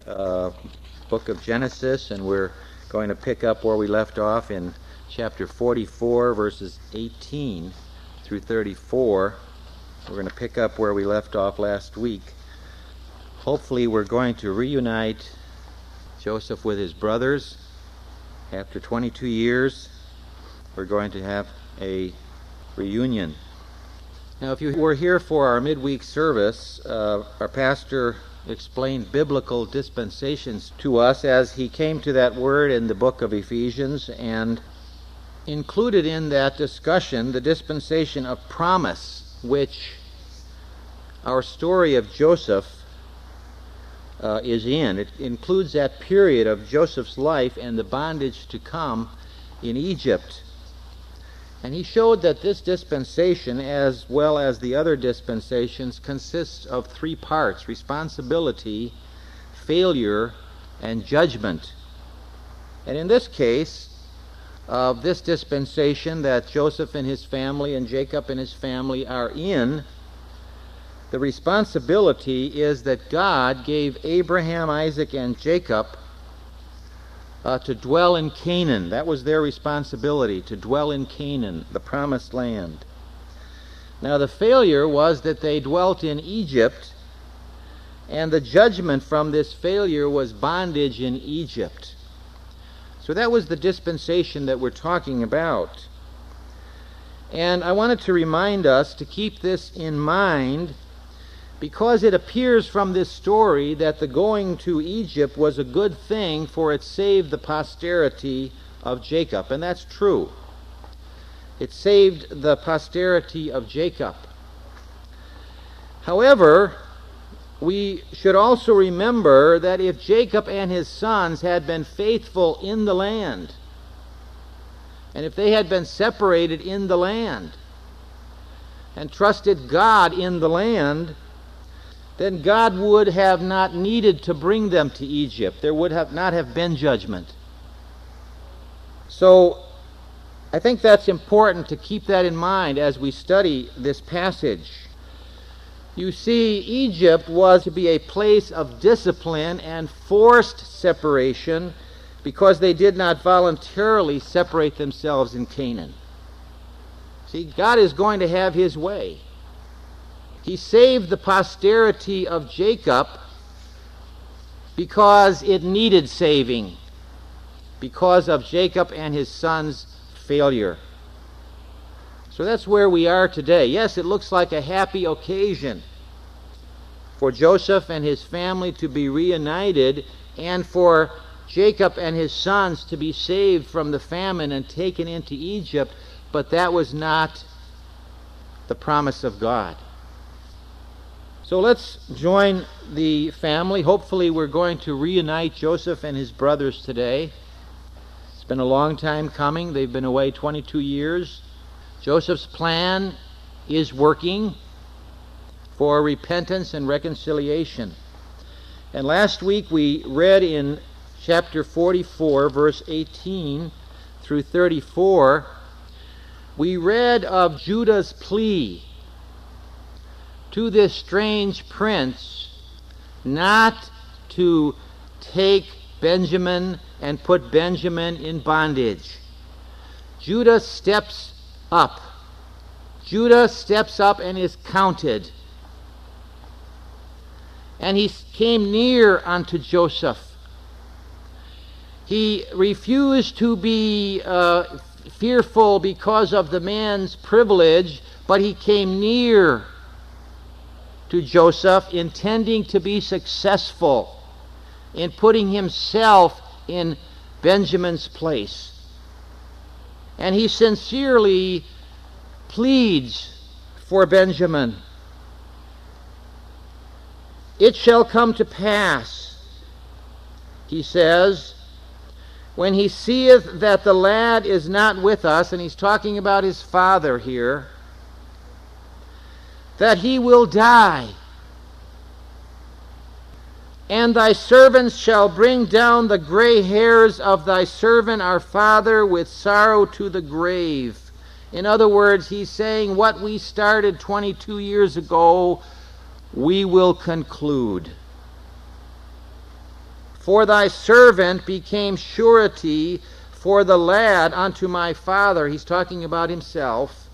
uh, book of Genesis, and we're going to pick up where we left off in chapter 44, verses 18 through 34. We're going to pick up where we left off last week. Hopefully we're going to reunite Joseph with his brothers. After 22 years, we're going to have a reunion. Now, if you were here for our midweek service, our pastor explained biblical dispensations to us as he came to that word in the book of Ephesians, and included in that discussion the dispensation of promise, which our story of Joseph is in. It includes that period of Joseph's life and the bondage to come in Egypt. And he showed that this dispensation, as well as the other dispensations, consists of three parts: responsibility, failure, and judgment. And in this case, of this dispensation that Joseph and his family and Jacob and his family are in, the responsibility is that God gave Abraham, Isaac, and Jacob to dwell in Canaan. That was their responsibility, to dwell in Canaan, the promised land. Now the failure was that they dwelt in Egypt, and the judgment from this failure was bondage in Egypt. So that was the dispensation that we're talking about. And I wanted to remind us to keep this in mind, because it appears from this story that the going to Egypt was a good thing, for it saved the posterity of Jacob. And that's true. It saved the posterity of Jacob. However, we should also remember that if Jacob and his sons had been faithful in the land, and if they had been separated in the land, and trusted God in the land, then God would have not needed to bring them to Egypt. There would not have been judgment. So I think that's important to keep that in mind as we study this passage. You see, Egypt was to be a place of discipline and forced separation, because they did not voluntarily separate themselves in Canaan. See, God is going to have his way. He saved the posterity of Jacob because it needed saving, because of Jacob and his sons' failure. So that's where we are today. Yes, it looks like a happy occasion for Joseph and his family to be reunited, and for Jacob and his sons to be saved from the famine and taken into Egypt, but that was not the promise of God. So let's join the family. Hopefully we're going to reunite Joseph and his brothers today. It's been a long time coming. They've been away 22 years. Joseph's plan is working for repentance and reconciliation. And last week we read in chapter 44, verse 18 through 34, we read of Judah's plea to this strange prince not to take Benjamin and put Benjamin in bondage. Judah steps up. Judah steps up and is counted. And he came near unto Joseph. He refused to be fearful because of the man's privilege, but he came near to Joseph, intending to be successful in putting himself in Benjamin's place. And he sincerely pleads for Benjamin. It shall come to pass, he says, when he seeth that the lad is not with us, and he's talking about his father here, that he will die. And thy servants shall bring down the gray hairs of thy servant our father with sorrow to the grave. In other words, he's saying what we started 22 years ago, we will conclude. For thy servant became surety for the lad unto my father. He's talking about himself.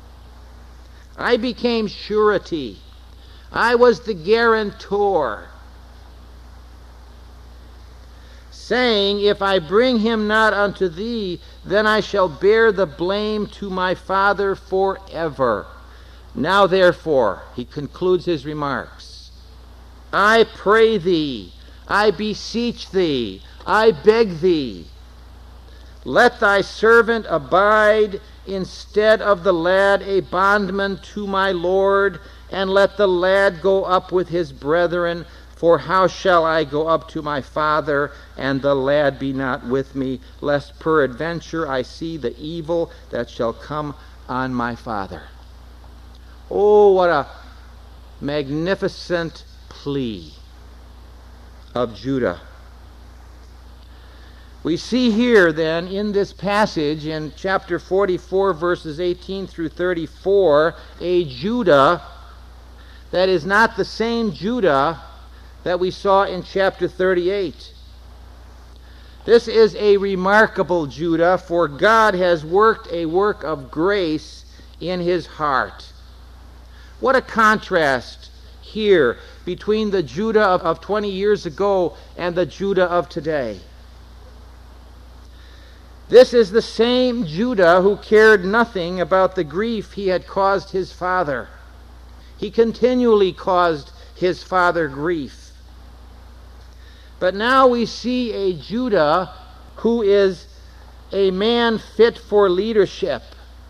I became surety. I was the guarantor, saying, If I bring him not unto thee, then I shall bear the blame to my father forever. Now therefore, he concludes his remarks, I pray thee, I beseech thee, I beg thee, let thy servant abide instead of the lad a bondman to my Lord, and let the lad go up with his brethren. For how shall I go up to my father, and the lad be not with me, lest peradventure I see the evil that shall come on my father? Oh, what a magnificent plea of Judah. We see here then in this passage in chapter 44 verses 18 through 34 a Judah that is not the same Judah that we saw in chapter 38. This is a remarkable Judah, for God has worked a work of grace in his heart. What a contrast here between the Judah of 20 years ago and the Judah of today. This is the same Judah who cared nothing about the grief he had caused his father. He continually caused his father grief. But now we see a Judah who is a man fit for leadership.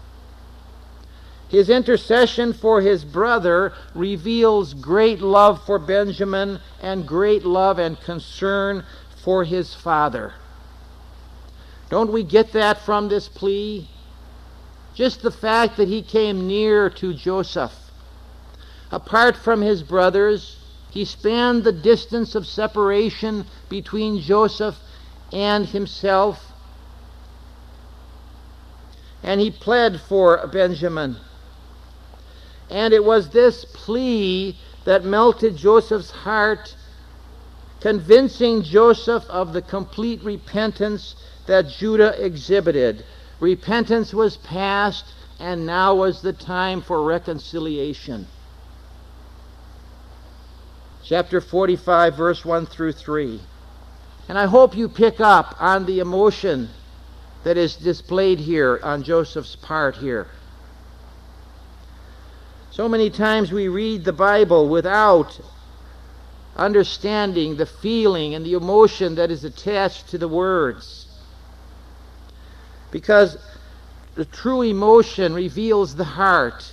His intercession for his brother reveals great love for Benjamin and great love and concern for his father. Don't we get that from this plea? Just the fact that he came near to Joseph. Apart from his brothers, he spanned the distance of separation between Joseph and himself. And he pled for Benjamin. And it was this plea that melted Joseph's heart, convincing Joseph of the complete repentance that Judah exhibited. Repentance was past, and now was the time for reconciliation. Chapter 45, verse 1 through 3. And I hope you pick up on the emotion that is displayed here on Joseph's part here. So many times we read the Bible without understanding the feeling and the emotion that is attached to the words. Because the true emotion reveals the heart.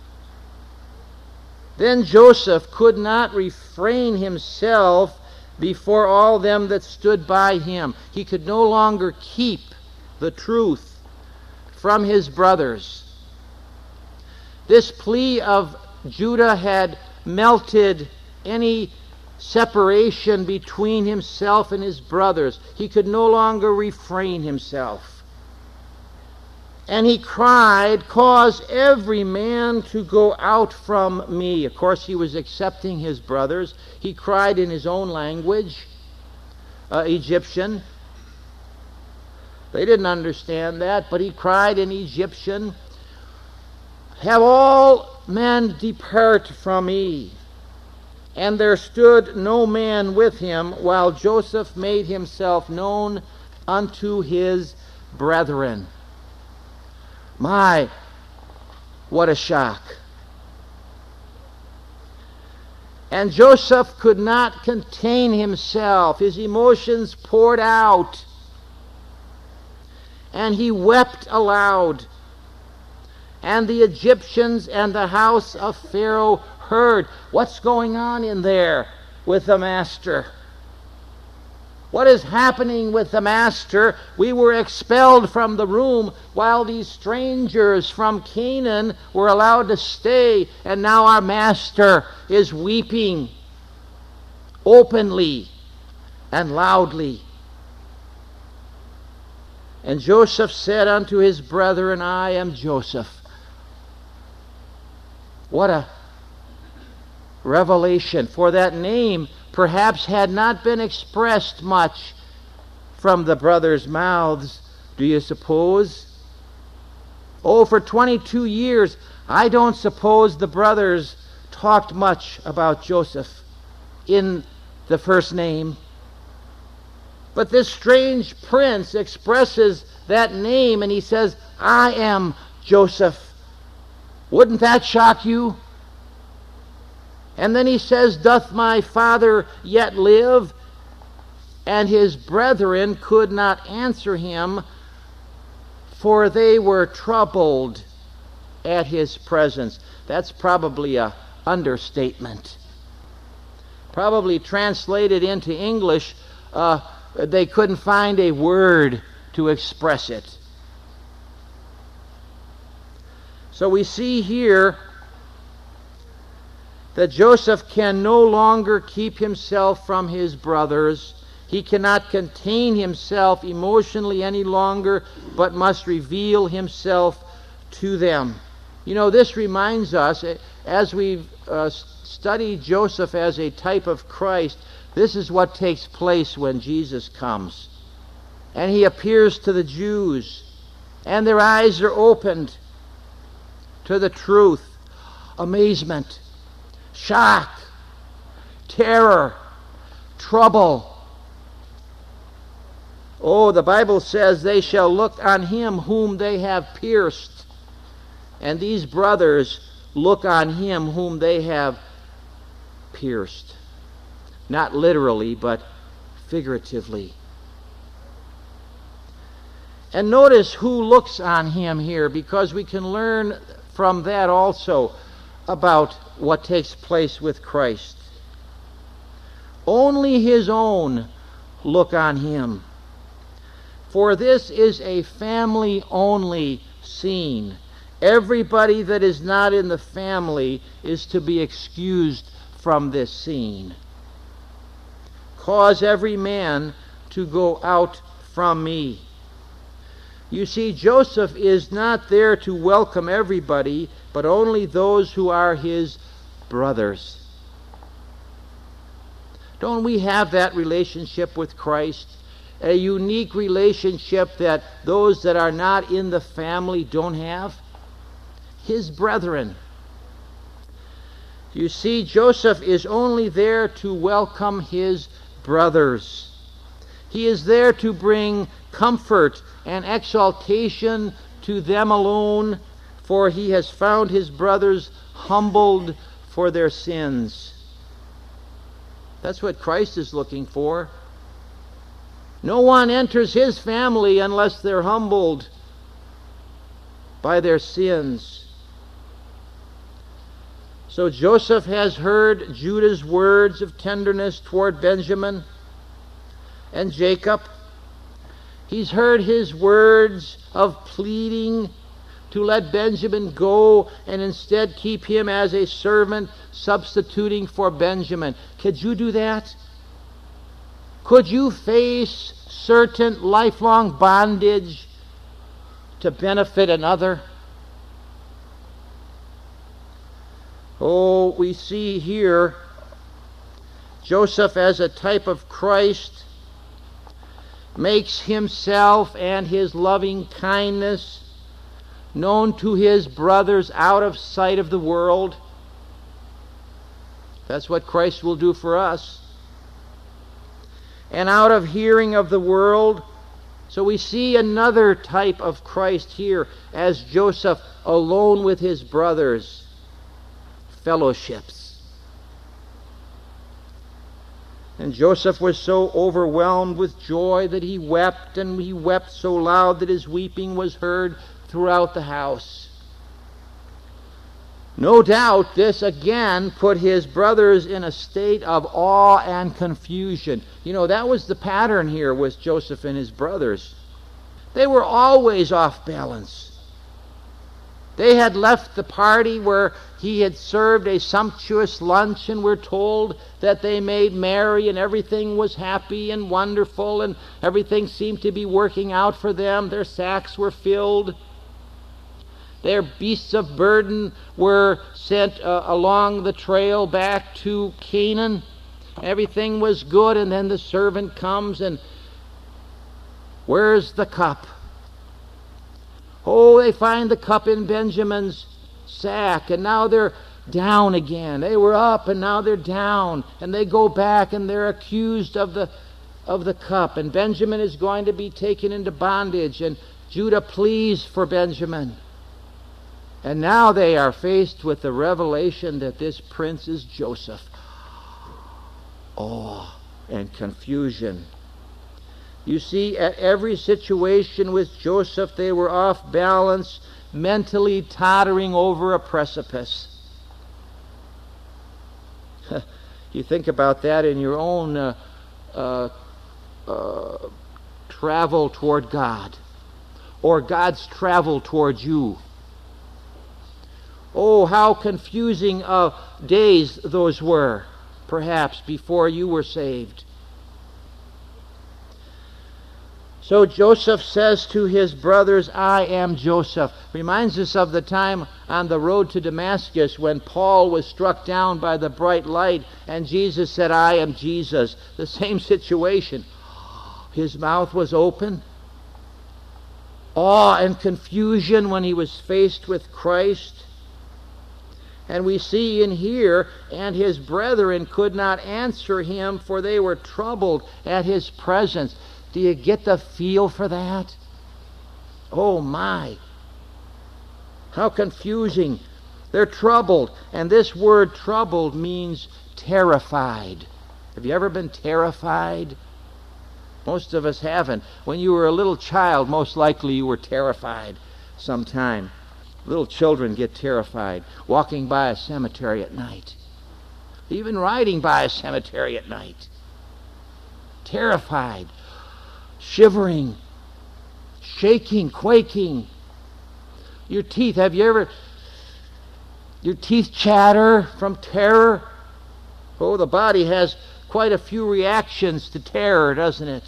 Then Joseph could not refrain himself before all them that stood by him. He could no longer keep the truth from his brothers. This plea of Judah had melted any separation between himself and his brothers. He could no longer refrain himself. And he cried, Cause every man to go out from me. Of course, he was accepting his brothers. He cried in his own language, Egyptian. They didn't understand that, but he cried in Egyptian, Have all men depart from me. And there stood no man with him, while Joseph made himself known unto his brethren. My, what a shock. And Joseph could not contain himself. His emotions poured out. And he wept aloud. And the Egyptians and the house of Pharaoh heard. What's going on in there with the master? What is happening with the master? We were expelled from the room while these strangers from Canaan were allowed to stay, and now our master is weeping openly and loudly. And Joseph said unto his brethren, I am Joseph. What a revelation, for that name perhaps had not been expressed much from the brothers' mouths, do you suppose? Oh, for 22 years, I don't suppose the brothers talked much about Joseph in the first name. But this strange prince expresses that name, and he says, I am Joseph. Wouldn't that shock you? And then he says, doth my father yet live? And his brethren could not answer him, for they were troubled at his presence. That's probably an understatement. Probably translated into English, they couldn't find a word to express it. So we see here that Joseph can no longer keep himself from his brothers. He cannot contain himself emotionally any longer, but must reveal himself to them. You know, this reminds us, as we've studied Joseph as a type of Christ, this is what takes place when Jesus comes. And he appears to the Jews, and their eyes are opened to the truth. Amazement, shock, terror, trouble. Oh, the Bible says they shall look on him whom they have pierced. And these brothers look on him whom they have pierced. Not literally, but figuratively. And notice who looks on him here, because we can learn from that also about what takes place with Christ. Only his own look on him. For this is a family-only scene. Everybody that is not in the family is to be excused from this scene. Cause every man to go out from me. You see, Joseph is not there to welcome everybody, but only those who are his brothers. Don't we have that relationship with Christ? A unique relationship that those that are not in the family don't have? His brethren. You see, Joseph is only there to welcome his brothers. He is there to bring comfort and exaltation to them alone, for he has found his brothers humbled for their sins. That's what Christ is looking for. No one enters his family unless they're humbled by their sins. So Joseph has heard Judah's words of tenderness toward Benjamin and Jacob. He's heard his words of pleading to let Benjamin go and instead keep him as a servant, substituting for Benjamin. Could you do that? Could you face certain lifelong bondage to benefit another? Oh, we see here Joseph as a type of Christ makes himself and his loving kindness known to his brothers out of sight of the world. That's what Christ will do for us. And out of hearing of the world. So we see another type of Christ here as Joseph alone with his brothers. Fellowships. And Joseph was so overwhelmed with joy that he wept, and he wept so loud that his weeping was heard throughout the house. No doubt this again put his brothers in a state of awe and confusion. You know, that was the pattern here with Joseph and his brothers. They were always off balance. They had left the party where he had served a sumptuous lunch, and we're told that they made merry and everything was happy and wonderful and everything seemed to be working out for them. Their sacks were filled. Their beasts of burden were sent along the trail back to Canaan. Everything was good, and then the servant comes and, where's the cup? Oh, they find the cup in Benjamin's sack, and now they're down again. They were up, and now they're down. And they go back, and they're accused of the cup. And Benjamin is going to be taken into bondage, and Judah pleads for Benjamin. And now they are faced with the revelation that this prince is Joseph. Awe and confusion. You see, at every situation with Joseph, they were off balance, mentally tottering over a precipice. You think about that in your own travel toward God, or God's travel towards you. Oh, how confusing days those were, perhaps, before you were saved. So Joseph says to his brothers, I am Joseph. Reminds us of the time on the road to Damascus when Paul was struck down by the bright light and Jesus said, I am Jesus. The same situation. His mouth was open. Awe and confusion when he was faced with Christ. And we see in here, and his brethren could not answer him, for they were troubled at his presence. Do you get the feel for that? Oh my. How confusing. They're troubled. And this word troubled means terrified. Have you ever been terrified? Most of us haven't. When you were a little child, most likely you were terrified sometime. Little children get terrified walking by a cemetery at night. Even riding by a cemetery at night. Terrified. Shivering, shaking, quaking. Your teeth, your teeth chatter from terror? Oh, the body has quite a few reactions to terror, doesn't it?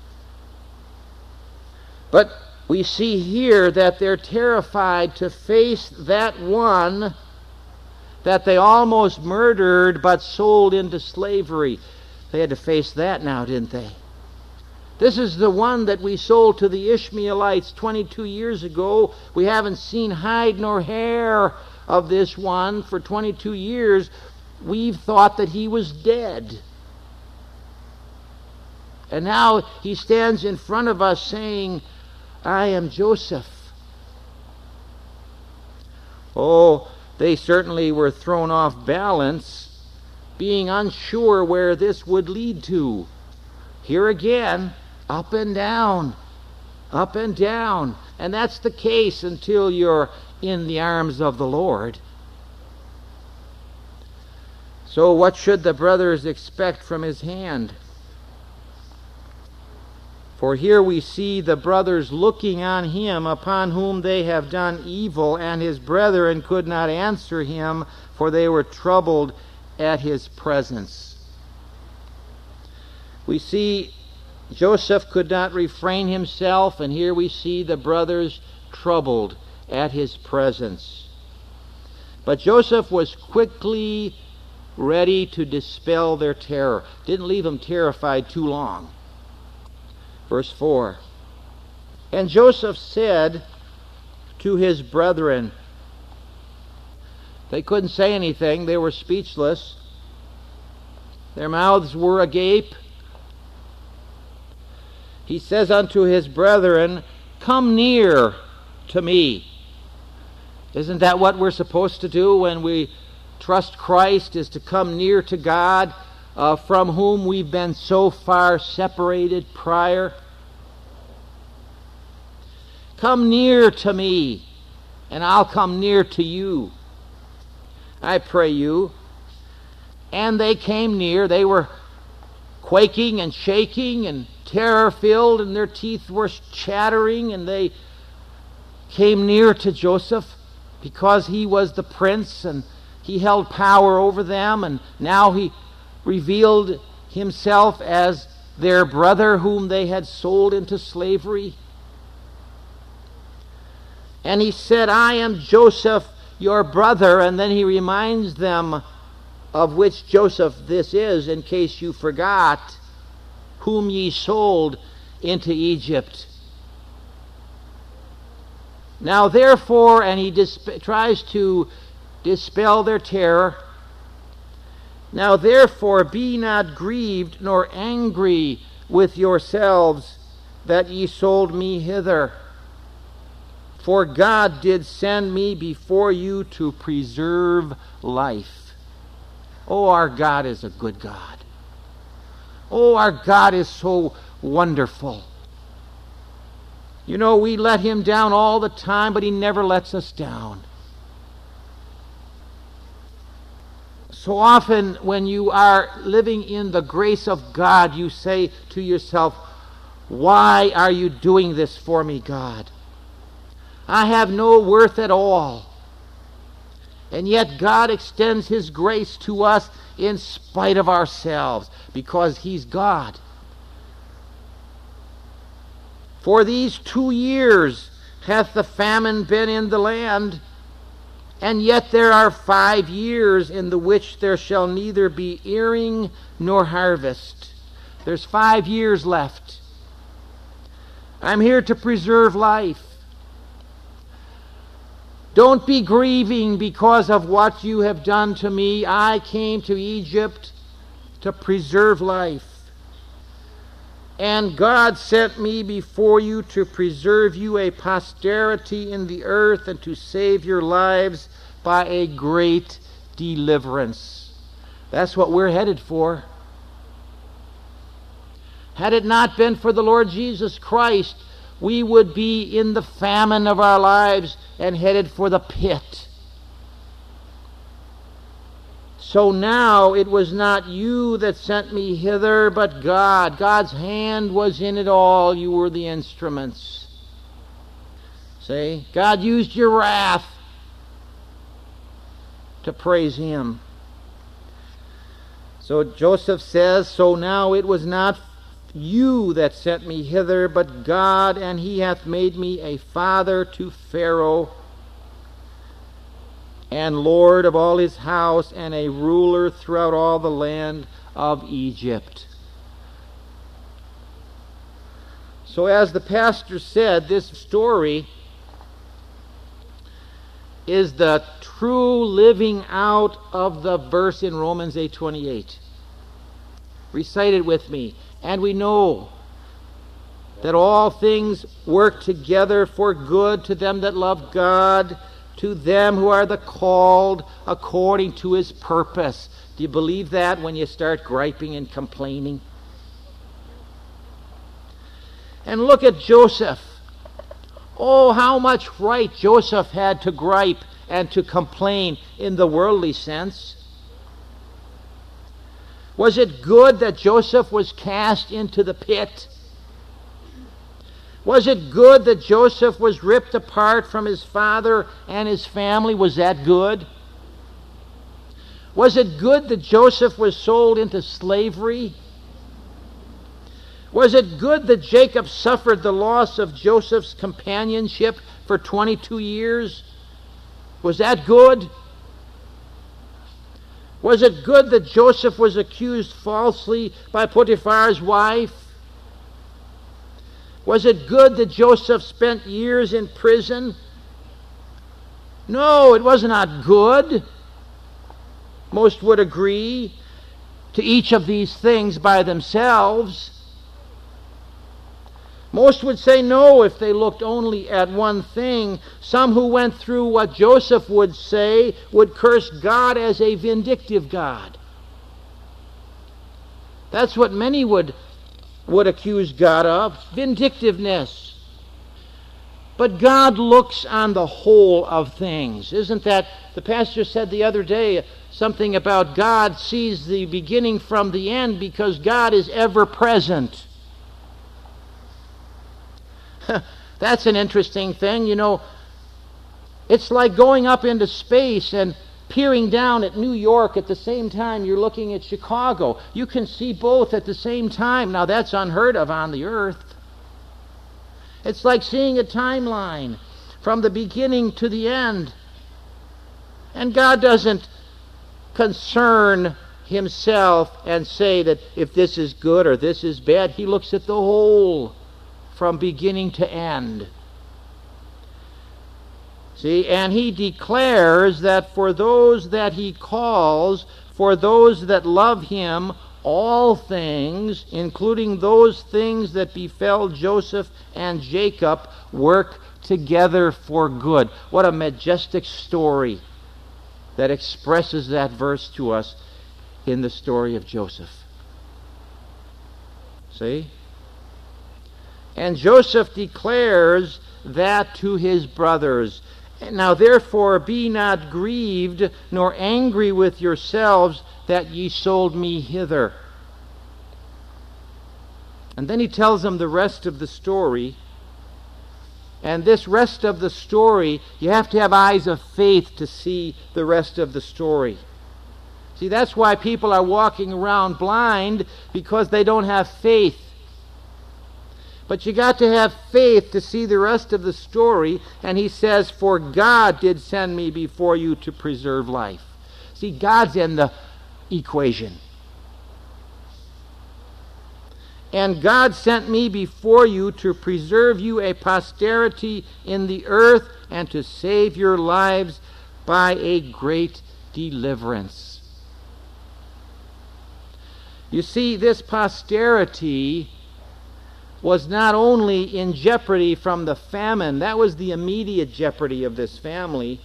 But we see here that they're terrified to face that one that they almost murdered but sold into slavery. They had to face that now, didn't they? This is the one that we sold to the Ishmaelites 22 years ago. We haven't seen hide nor hair of this one for 22 years. We've thought that he was dead. And now he stands in front of us saying, I am Joseph. Oh, they certainly were thrown off balance, being unsure where this would lead to. Here again, up and down, up and down. And that's the case until you're in the arms of the Lord. So what should the brothers expect from his hand? For here we see the brothers looking on him upon whom they have done evil, and his brethren could not answer him, for they were troubled at his presence. We see Joseph could not refrain himself, and here we see the brothers troubled at his presence. But Joseph was quickly ready to dispel their terror. Didn't leave them terrified too long. Verse 4. And Joseph said to his brethren, they couldn't say anything, they were speechless. Their mouths were agape. He says unto his brethren, come near to me. Isn't that what we're supposed to do when we trust Christ, is to come near to God, from whom we've been so far separated prior? Come near to me, and I'll come near to you, I pray you. And they came near. They were quaking and shaking and terror-filled, and their teeth were chattering, and they came near to Joseph because he was the prince and he held power over them, and now he revealed himself as their brother whom they had sold into slavery. And he said, I am Joseph, your brother. And then he reminds them of which Joseph this is, in case you forgot, whom ye sold into Egypt. Now therefore, and he tries to dispel their terror, now therefore be not grieved nor angry with yourselves that ye sold me hither. For God did send me before you to preserve life. Oh, our God is a good God. Oh, our God is so wonderful. You know, we let him down all the time, but he never lets us down. So often when you are living in the grace of God, you say to yourself, why are you doing this for me, God? I have no worth at all. And yet God extends his grace to us in spite of ourselves, because he's God. For these 2 years hath the famine been in the land, and yet there are 5 years in the which there shall neither be earing nor harvest. There's 5 years left. I'm here to preserve life. Don't be grieving because of what you have done to me. I came to Egypt to preserve life. And God sent me before you to preserve you a posterity in the earth and to save your lives by a great deliverance. That's what we're headed for. Had it not been for the Lord Jesus Christ, we would be in the famine of our lives and headed for the pit. So now it was not you that sent me hither, but God. God's hand was in it all. You were the instruments. See? God used your wrath to praise him. So Joseph says, so now it was not you that sent me hither, but God, and he hath made me a father to Pharaoh, and Lord of all his house, and a ruler throughout all the land of Egypt. So as the pastor said, this story is the true living out of the verse in Romans 8:28. Recite it with me. And we know that all things work together for good to them that love God, to them who are the called according to his purpose. Do you believe that when you start griping and complaining? And look at Joseph. Oh, how much right Joseph had to gripe and to complain in the worldly sense. Was it good that Joseph was cast into the pit? Was it good that Joseph was ripped apart from his father and his family? Was that good? Was it good that Joseph was sold into slavery? Was it good that Jacob suffered the loss of Joseph's companionship for 22 years? Was that good? Was it good that Joseph was accused falsely by Potiphar's wife? Was it good that Joseph spent years in prison? No, it was not good. Most would agree to each of these things by themselves. Most would say no if they looked only at one thing. Some who went through what Joseph would say would curse God as a vindictive God. That's what many would accuse God of, vindictiveness. But God looks on the whole of things. Isn't that, the pastor said the other day, something about God sees the beginning from the end because God is ever present. That's an interesting thing. You know, it's like going up into space and peering down at New York at the same time you're looking at Chicago. You can see both at the same time. Now that's unheard of on the earth. It's like seeing a timeline from the beginning to the end. And God doesn't concern himself and say that if this is good or this is bad. He looks at the whole from beginning to end. See, and he declares that for those that he calls, for those that love him, all things, including those things that befell Joseph and Jacob, work together for good. What a majestic story that expresses that verse to us in the story of Joseph. See? And Joseph declares that to his brothers. Now therefore be not grieved, nor angry with yourselves, that ye sold me hither. And then he tells them the rest of the story. And this rest of the story, you have to have eyes of faith to see the rest of the story. See, that's why people are walking around blind, because they don't have faith. But you got to have faith to see the rest of the story. And he says, for God did send me before you to preserve life. See, God's in the equation. And God sent me before you to preserve you a posterity in the earth and to save your lives by a great deliverance. You see, this posterity was not only in jeopardy from the famine, that was the immediate jeopardy of this family,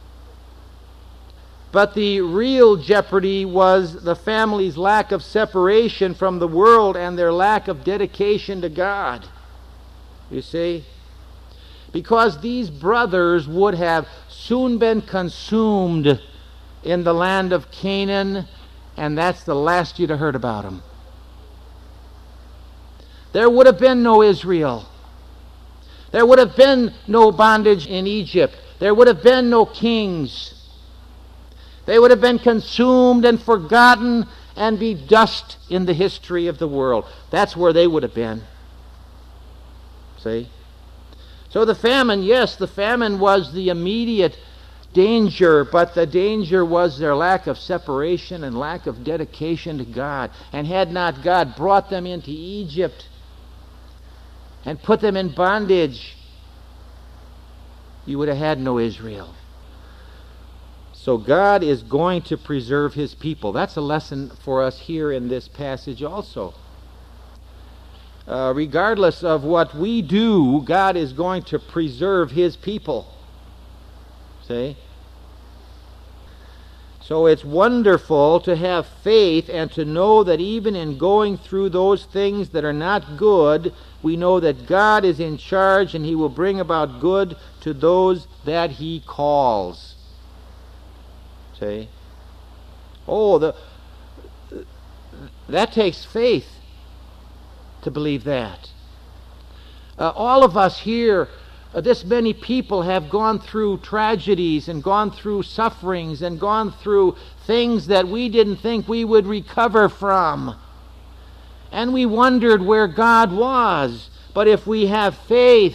but the real jeopardy was the family's lack of separation from the world and their lack of dedication to God. You see? Because these brothers would have soon been consumed in the land of Canaan, and that's the last you'd have heard about them. There would have been no Israel. There would have been no bondage in Egypt. There would have been no kings. They would have been consumed and forgotten and be dust in the history of the world. That's where they would have been. See? So the famine, yes, the famine was the immediate danger, but the danger was their lack of separation and lack of dedication to God. And had not God brought them into Egypt and put them in bondage, you would have had no Israel. So God is going to preserve his people. That's a lesson for us here in this passage also. Regardless of what we do, God is going to preserve his people. See? So it's wonderful to have faith and to know that even in going through those things that are not good, we know that God is in charge and he will bring about good to those that he calls. See? Oh, that takes faith to believe that. All of us here, this many people have gone through tragedies and gone through sufferings and gone through things that we didn't think we would recover from. And we wondered where God was. But if we have faith,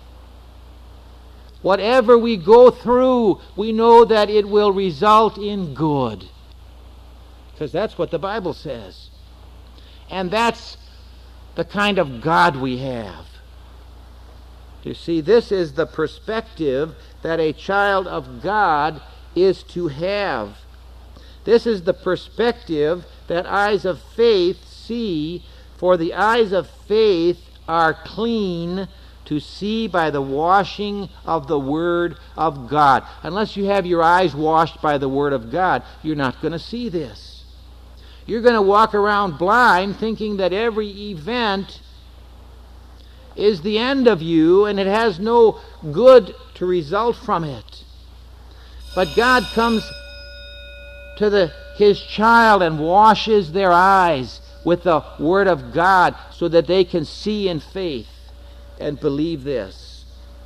whatever we go through, we know that it will result in good. Because that's what the Bible says. And that's the kind of God we have. You see, this is the perspective that a child of God is to have. This is the perspective that eyes of faith see, for the eyes of faith are clean to see by the washing of the Word of God. Unless you have your eyes washed by the Word of God, you're not going to see this. You're going to walk around blind thinking that every event is the end of you and it has no good to result from it. But God comes to his child and washes their eyes with the Word of God so that they can see in faith and believe this.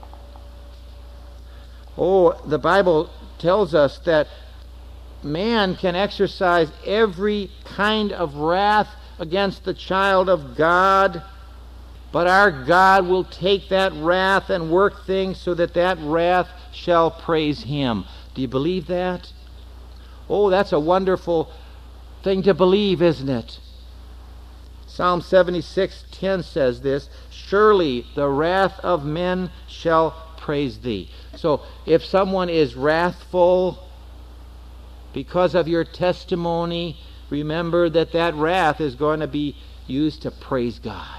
Oh, the Bible tells us that man can exercise every kind of wrath against the child of God, but our God will take that wrath and work things so that that wrath shall praise him. Do you believe that? Oh, that's a wonderful thing to believe, isn't it? Psalm 76:10 says this, surely the wrath of men shall praise thee. So if someone is wrathful because of your testimony, remember that that wrath is going to be used to praise God.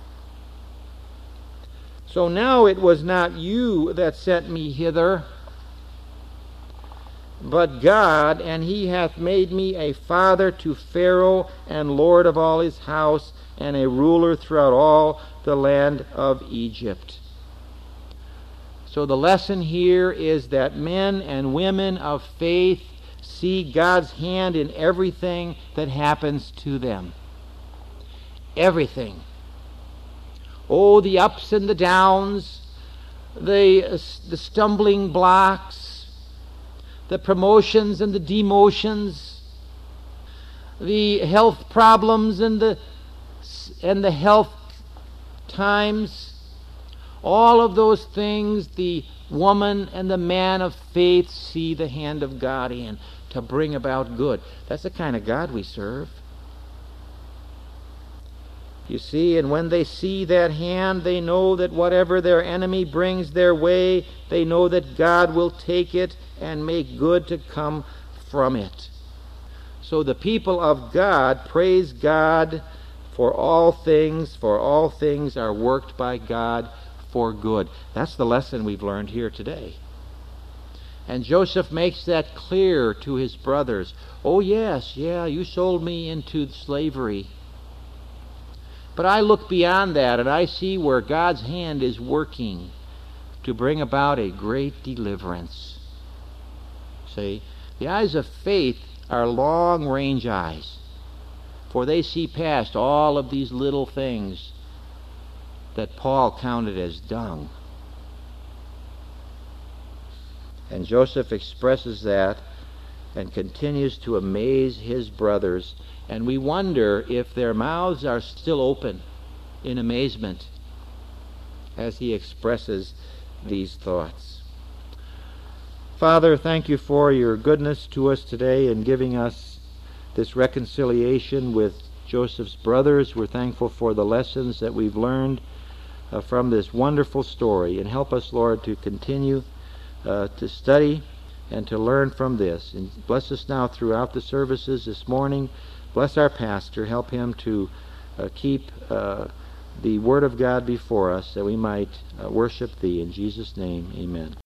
So now it was not you that sent me hither, but God, and he hath made me a father to Pharaoh, and lord of all his house, and a ruler throughout all the land of Egypt. So the lesson here is that men and women of faith see God's hand in everything that happens to them. Everything. Oh, the ups and the downs, the stumbling blocks, the promotions and the demotions, the health problems and the health times, all of those things the woman and the man of faith see the hand of God in to bring about good. That's the kind of God we serve. You see, and when they see that hand, they know that whatever their enemy brings their way, they know that God will take it and make good to come from it. So the people of God praise God for all things are worked by God for good. That's the lesson we've learned here today. And Joseph makes that clear to his brothers. Oh yes, you sold me into slavery. But I look beyond that and I see where God's hand is working to bring about a great deliverance. See, the eyes of faith are long-range eyes, for they see past all of these little things that Paul counted as dung. And Joseph expresses that and continues to amaze his brothers, and we wonder if their mouths are still open in amazement as he expresses these thoughts. Father, thank you for your goodness to us today in giving us this reconciliation with Joseph's brothers. We're thankful for the lessons that we've learned from this wonderful story, and help us, Lord, to continue to study and to learn from this. And bless us now throughout the services this morning. Bless our pastor. Help him to keep the Word of God before us, that we might worship Thee. In Jesus' name, amen.